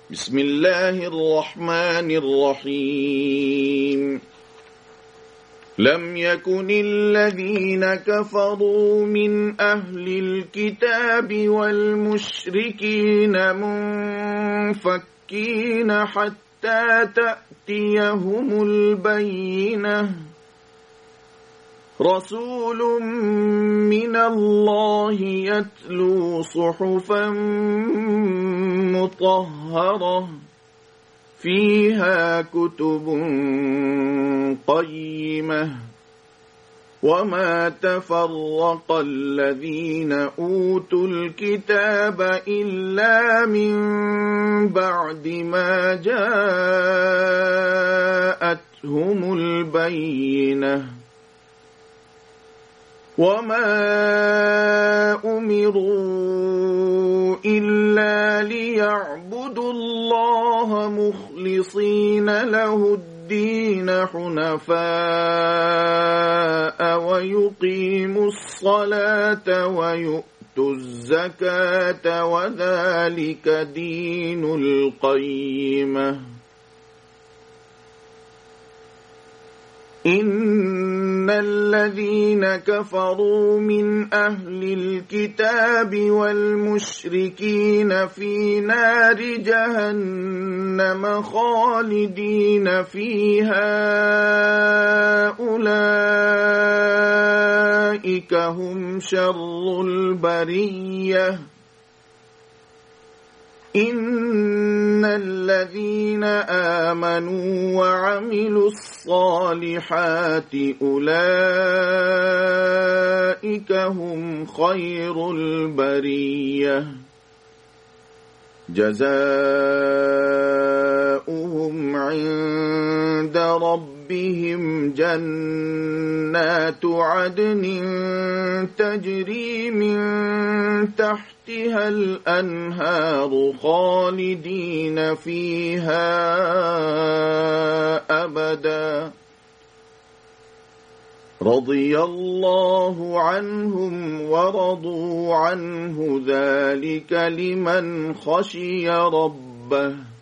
بسم الله الرحمن الرحيم لم يكن الذين كفروا من أهل الكتاب والمشركين منفكين حتى تأتيهم البينة رسول من الله يتلو صحفا مطهرة فيها كتب قيمة وما تفرق الذين أوتوا الكتاب إلا من بعد ما جاءتهم البينة وما أمروا إلا ليعبدوا الله مخلصين له الدين حنفاء ويقيموا الصلاة ويؤتوا الزكاة وذلك دين القيمة إن الذين كفروا من أهل الكتاب والمشركين في نار جهنم خالدين فيها أولئك هم شر البرية إن الذين آمنوا وعملوا الصالحات أولئك هم خير البرية جزاؤهم عند ربهم جنات عدن تجري من تحتها الأنهار خالدين فيها أبدا رضي الله عنهم ورضوا عنه ذلك لمن خشي ربه